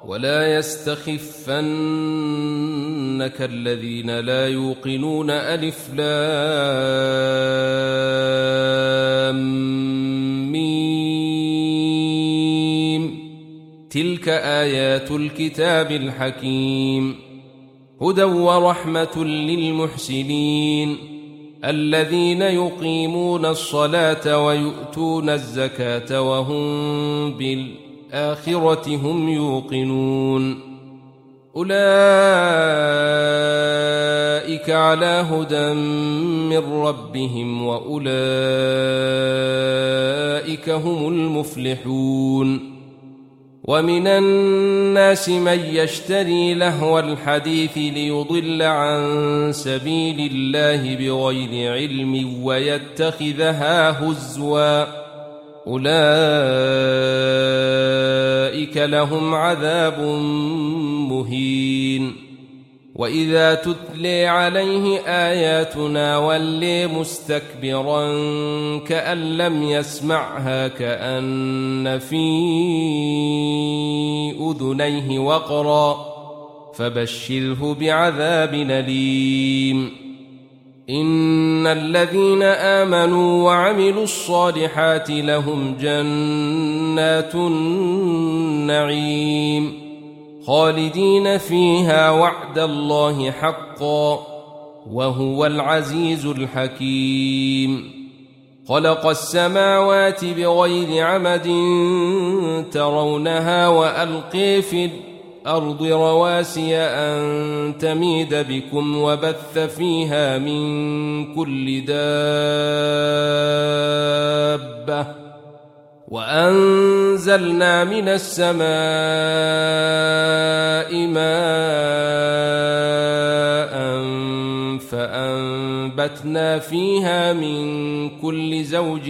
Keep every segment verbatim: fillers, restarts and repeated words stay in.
ولا يستخفنك الذين لا يوقنون ألف لام ميم تلك آيات الكتاب الحكيم هدى ورحمة للمحسنين الذين يقيمون الصلاة ويؤتون الزكاة وهم بالآخرة هم يوقنون أولئك على هدى من ربهم وأولئك هم المفلحون ومن الناس من يشتري لهو الحديث ليضل عن سبيل الله بغير علم ويتخذها هزوا أولئك لهم عذاب مهين وإذا تتلي عليه آياتنا ولي مستكبرا كأن لم يسمعها كأن في أذنيه وقرا فبشره بعذاب أليم إن الذين آمنوا وعملوا الصالحات لهم جنات النعيم خالدين فيها وعد الله حقا وهو العزيز الحكيم خلق السماوات بغير عمد ترونها وألقي في الأرض رواسي أن تميد بكم وبث فيها من كل دابة وأنزلنا من السماء ماء فأنبتنا فيها من كل زوج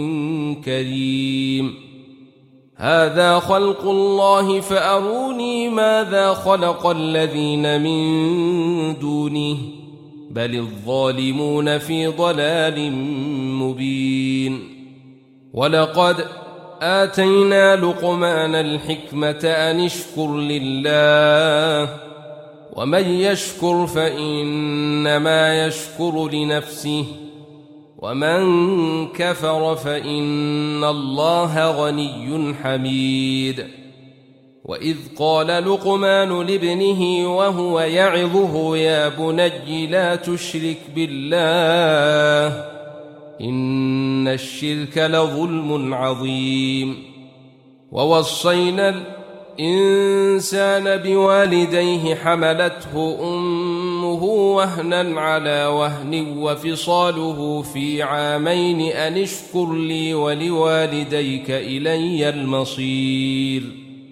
كريم هذا خلق الله فأروني ماذا خلق الذين من دونه بل الظالمون في ضلال مبين ولقد آتينا لقمان الحكمة أن اشكر لله ومن يشكر فإنما يشكر لنفسه ومن كفر فإن الله غني حميد وإذ قال لقمان لابنه وهو يعظه يا بني لا تشرك بالله إن الشرك لظلم عظيم ووصينا الإنسان بوالديه حملته أمه وهنا على وهن وفصاله في عامين أن اشكر لي ولوالديك إلي المصير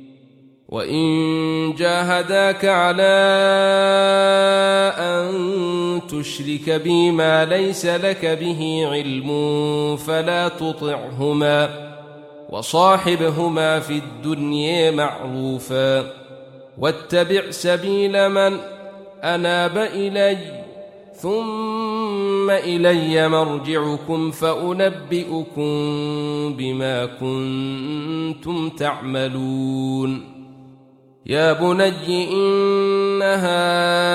وإن جاهداك على أن تشرك بي ما ليس لك به علم فلا تطعهما وصاحبهما في الدنيا معروفا واتبع سبيل من أناب إلي ثم إلي مرجعكم فأنبئكم بما كنتم تعملون يا بني إنها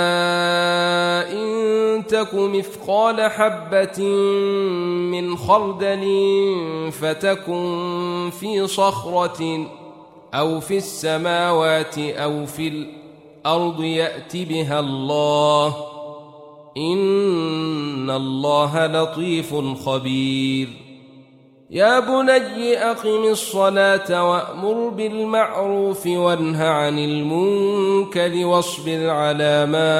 إن تك مثقال حبة من خردل فتكن في صخرة أو في السماوات أو في الأرض يأت بها الله إن الله لطيف خبير يا بني أقم الصلاة وأمر بالمعروف وانه عن المنكر واصبر على ما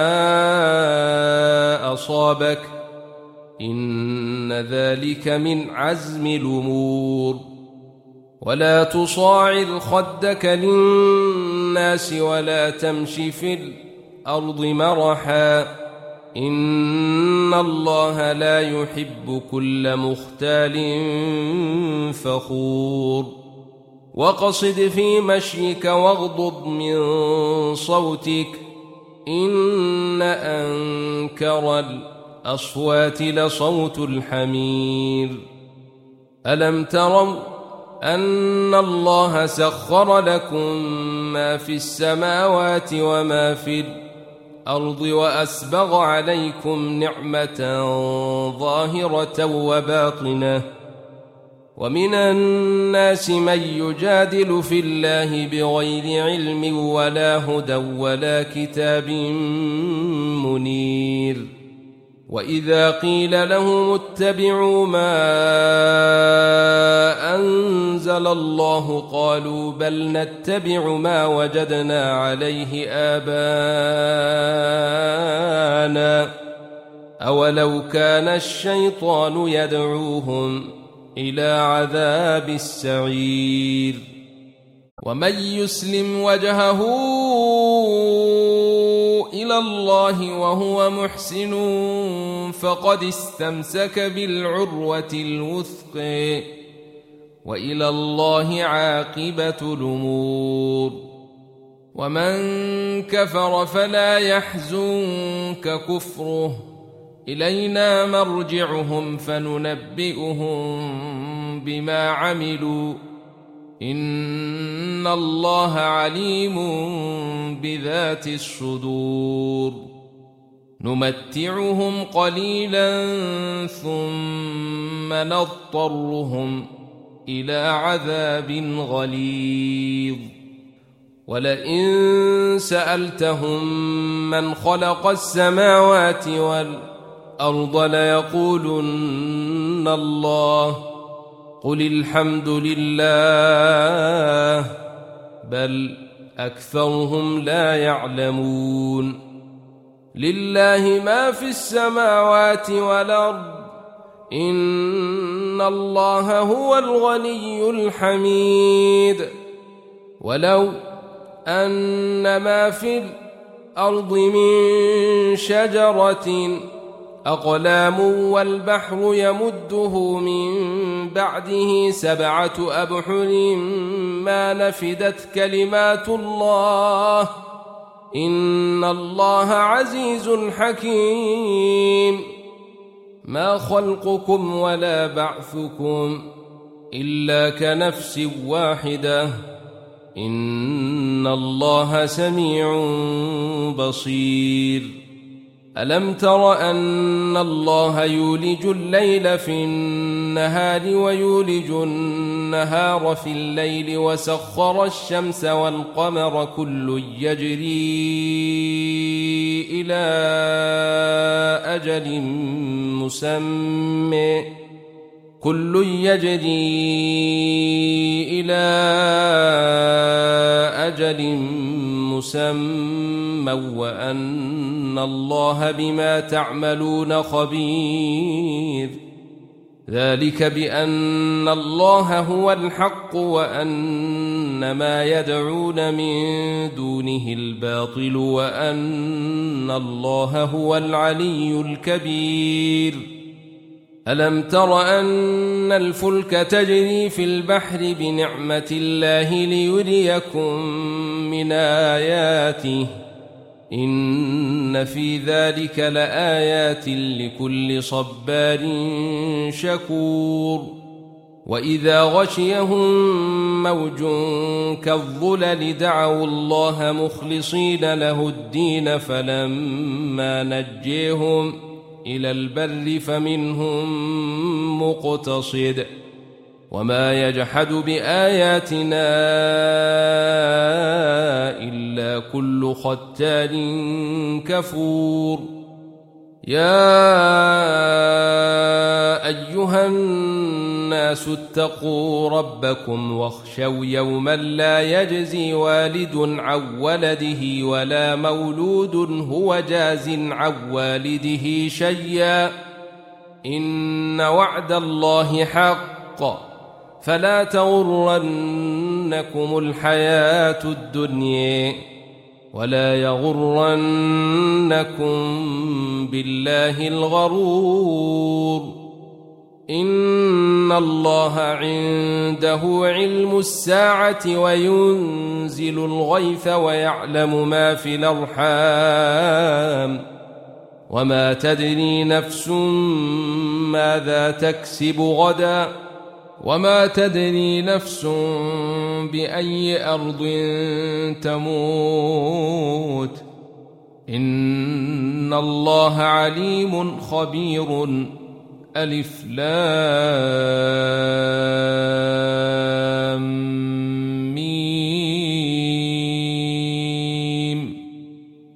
أصابك إن ذلك من عزم الأمور ولا تصاعر خدك للناس ولا تمش في الأرض مرحا إن الله لا يحب كل مختال فخور وقصد في مشيك واغضض من صوتك إن أنكر الأصوات لصوت الحمير ألم تروا أن الله سخر لكم ما في السماوات وما في الأرض وأسبغ عليكم نعمة ظاهرة وباطنة ومن الناس من يجادل في الله بغير علم ولا هدى ولا كتاب منير وإذا قيل لهم اتبعوا ما أنزل الله قالوا بل نتبع ما وجدنا عليه آباءنا أولو كان الشيطان يدعوهم إلى عذاب السعير ومن يسلم وجهه إلى الله وهو محسن فقد استمسك بالعروة الوثقى وإلى الله عاقبة الأمور ومن كفر فلا يحزنك كفره إلينا مرجعهم فننبئهم بما عملوا إن الله عليم بذات الصدور نمتعهم قليلا ثم نضطرهم إلى عذاب غليظ ولئن سألتهم من خلق السماوات والأرض ليقولن الله قل الحمد لله بل أكثرهم لا يعلمون لله ما في السماوات والأرض إن الله هو الغني الحميد ولو أن ما في الأرض من شجرة أقلام والبحر يمده من بعده سبعة أبحر ما نفدت كلمات الله إن الله عزيز حكيم ما خلقكم ولا بعثكم إلا كنفس واحدة إن الله سميع بصير ألم تر أن الله يولج الليل في النهار ويولج النهار في الليل وسخر الشمس والقمر كل يجري إلى أجل مسمى كل يجري إلى أجل مسمى وأن الله بما تعملون خبير ذلك بأن الله هو الحق وأن ما يدعون من دونه الباطل وأن الله هو العلي الكبير ألم تر أن الفلك تجري في البحر بنعمة الله ليريكم من آياته إن في ذلك لآيات لكل صبار شكور وإذا غشيهم موج كالظلل دعوا الله مخلصين له الدين فلما نجيهم إلى البر فمنهم مقتصد وما يجحد بآياتنا إلا كل ختان كفور يا أيها الناس اتقوا ربكم واخشوا يوما لا يجزي والد عن ولده ولا مولود هو جاز عن والده شيئا إن وعد الله حق فلا تغرنكم الحياة الدنيا ولا يغرنكم بالله الغرور إن الله عنده علم الساعة وينزل الغيث ويعلم ما في الأرحام وما تدري نفس ماذا تكسب غدا وما تدري نفس بأي أرض تموت إن الله عليم خبير. ألف لام